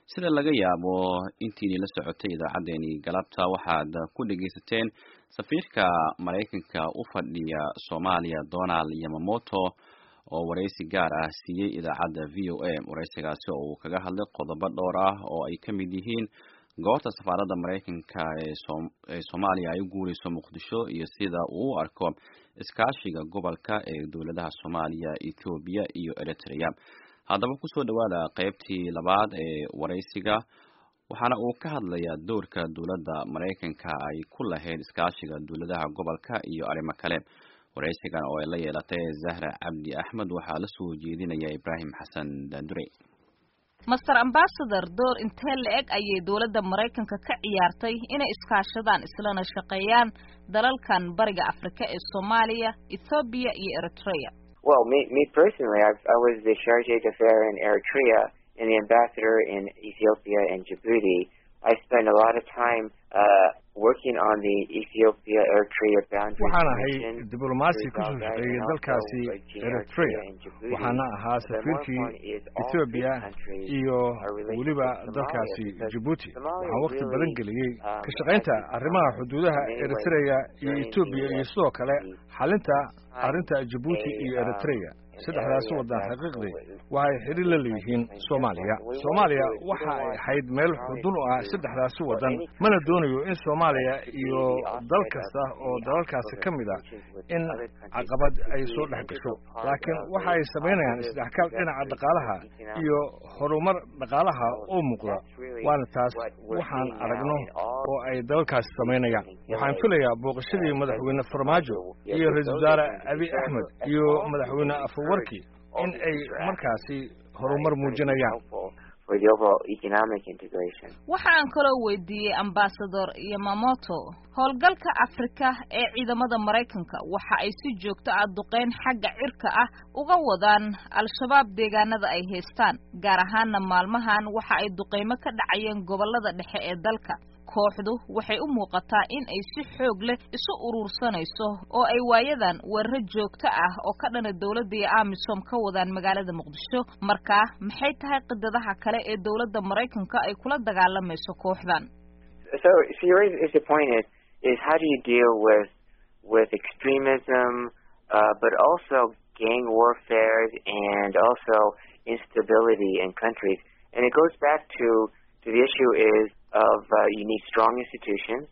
sida laga yaabo intii la socotay idaacadeeni galabta waxaad ku dhageysateen safiirka Mareykanka u fadhiya Soomaaliya Donald Yamamoto oo wareysi gaar ah siiyay idaacada VOA. wareysigaasi oo uu kaga hadlay qodobo dhowr ah oo ay ka mid yihiin goorta safaaradda Mareykanka ee Soomaaliya ay u guurayso Muqdisho iyo sida uu u arko iskaashiga gobolka ee dawladaha Soomaaliya, Ethiopia iyo Eritrea. haddaba ku soo dhawaada qaybtii labaad ee wareysiga, waxaana uu ka hadlayaa doorka dawladda Mareykanka ay ku lahayd iskaashiga dawladaha gobolka iyo arrimo kale. wareysigan oo ay la yeelatay Zahra Cabdi Axmed waxaa la soo jeedinaya Ibrahim Xasan Dandure. Master Ambassador, door intee le'eg ayay dawladda Mareykanka ka ciyaartay inay iskaashadaan islana shaqeeyaan dalalkan bariga Afrika ee Soomaaliya, Ethiopia iyo Eritrea? Well, me personally, I was the charge d'affaires in Eritrea and the ambassador in Ethiopia and Djibouti. I spent a lot of time working on the Ethiopia-Eritrea boundary. waxaan ahay diblomaasi ku soo shaqeeyay dalkaasi Eritrea, waxaana ahaa safiirkii Ethiopia iyo weliba dalkaasi Djibouti. waxaan waqti badan geliyay ka shaqaynta arrimaha xuduudaha Eritrea iyo Ethiopia iyo sidoo kale xalinta arrinta Djibouti iyo Eritrea. saddexdaas wadan xaqiiqdii waxay xiriir la leeyihiin Soomaaliya. Soomaaliya waxa ay ahayd meel xudun u ah saddexdaas wadan, mana doonayo in Soomaaliya iyo dal kasta oo dalalkaasi ka mid ah in caqabad ay soo dhex gasho. laakiin waxa ay sameynayaan isdhexgal dhinaca dhaqaalaha iyo horumar dhaqaalaha oo muuqda. waana taas waxaan aragno oo ay dalalkaasi sameynayaan. waxaan filayaa booqashadii madaxweyne Farmaajo iyo ra'iisul wasaare Abiy Ahmed iyo madaxweyne warki in ay markaasi horumar muujinayaan for the overall economic integration. waxaan kaloo weydiiyay Ambassador Yamamoto, howlgalka Afrika ee ciidamada Mareykanka waxa ay si joogto ah duqeyn xagga cirka ah uga wadaan al-shabaab deegaanada ay haystaan, gaar ahaan maalmahan waxa ay duqeymo ka dhacayeen gobolada dhexe ee dalka. kooxdu waxay u muuqataa in ay si xoog leh isu urursanayso oo ay waayadan weerar joogto ah oo ka dhana dawladda iyo AMISOM ka wadaan magaalada Muqdisho. marka maxay tahay qidadaha kale ee dawladda Mareykanka ay kula dagaalamayso kooxdan? So your point is how do you deal with extremism, but also gang warfare and also instability in countries? And it goes back to the issue of you need strong institutions.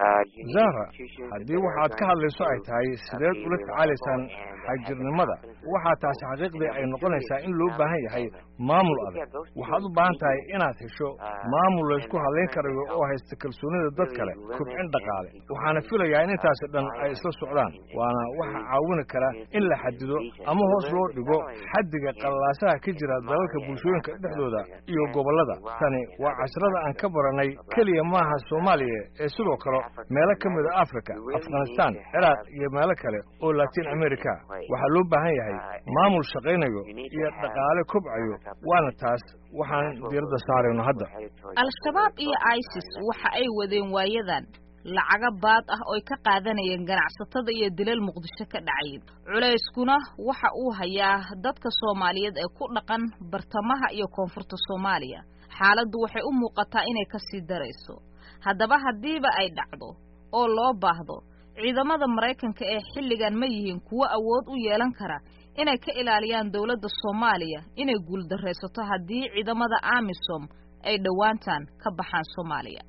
Zahra, haddii waxaad ka hadlayso ay tahay sideed ula tacaalaysaan xagjirnimada, waxaa taasi xaqiiqdii ay noqonaysaa in loo baahan yahay maamul adag. waxaad u baahan tahay inaad hesho maamul la isku halayn karayo oo haysta kalsoonida dad kale, kobcin dhaqaale. waxaana filayaa in intaasi dhan ay isla socdaan. waana waxa caawin kara in la xadido ama hoos loo dhigo xaddiga qalaasaha ka jira dalalka bulshooyinka dhexdooda iyo gobolada. tani waa casharada aan ka baranay kaliya maaha Soomaaliya ee sidoo kale meelo ka mid ah Afrika, Afghanistan, Iraq iyo meelo kale oo Latin America. waxaa loo baahan yahay maamul shaqaynayo iyo dhaqaale kobcayo. waana taas waxaan diiradda saarayno hadda. al-shabaab iyo ISIS waxa ay wadeen waayadan lacaga baad ah oo ka qaadanayeen ganacsatada iyo dilal Muqdisho ka dhacay. culeyskuna waxa uu hayaa dadka Soomaaliyeed ee ku dhaqan bartamaha iyo koonfurta Soomaaliya. xaaladdu waxay u muuqataa inay ka sii darayso. haddaba hadiiba ay dhacdo oo loo baahdo, ciidamada Mareykanka ee xilligan ma yihiin kuwo awood u yeelan kara inay ka ilaaliyaan dawladda Soomaaliya inay guuldareysato haddii ciidamada AMISOM ay dhawaantan ka baxaan Soomaaliya?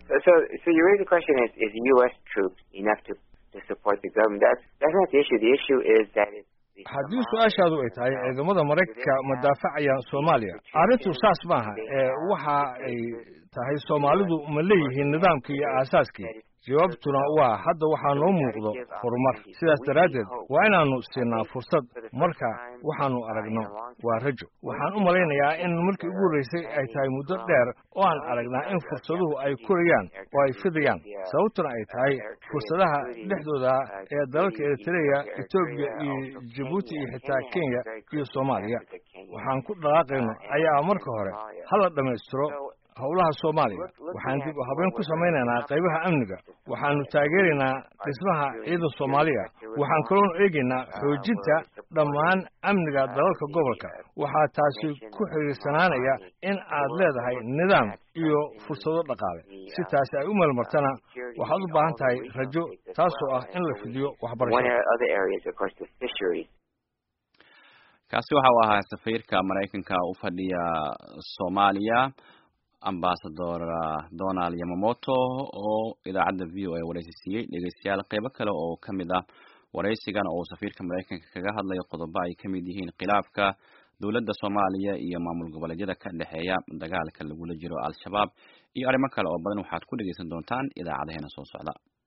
So you raise the question, is US troops enough to support the government? That's not the issue. The issue is that haddii su-aashaadu ay tahay ciidamada Mareykanka ma daafacayaan Soomaaliya, arrintu saas maaha. waxa ay tahay Soomaalidu ma leeyihiin nidaamkii iyo aasaaskii? jawaabtuna waa hadda waxaa noo muuqdo horumar. sidaas daraaddeed waa inaanu siinaa fursad. marka waxaanu aragno waa rajo. waxaan u malaynayaa in markii ugu horeysay ay tahay muddo dheer oo aan aragnaa in fursaduhu ay korayaan oo ay fidayaan. sababtuna ay tahay fursadaha dhexdooda ee dalalka Eritrea, Ethiopia iyo Djibouti iyo xitaa Kenya iyo Soomaaliya. waxaan ku dhaqaaqayno ayaa marka hore hala dhammaystiro howlaha Soomaaliya. waxaan dib u habeyn ku sameynaynaa qaybaha amniga. waxaanu taageeraynaa dhismaha ciidan Soomaaliya. waxaan kaloo eegaynaa xoojinta dhammaan amniga dalalka gobolka waxaa taasi ku xiriirsanaanaya in aad leedahay nidaam iyo fursado dhaqaale si taasi ay u meelmartana waxaad u baahan tahay rajo taasoo ah in la fidiyo waxbarashada. kaasi waxa uu ahaa safiirka Mareykanka u fadhiya Soomaaliya Ambassador Donald Yamamoto oo idaacadda VOA wareysiiyay dhageystayaal qaybo kale oo kamid ah wareysigan oo safiirka Mareykanka kaga hadlay qodobo ay kamid yihiin khilaafka dawladda Soomaaliya iyo maamul goboleedyada ka dhaxeeya dagaalka lagula jiro Al-Shabaab iyo arrimo kale oo badan waxaad ku dhageysan doontaan idaacadaheena soo socda.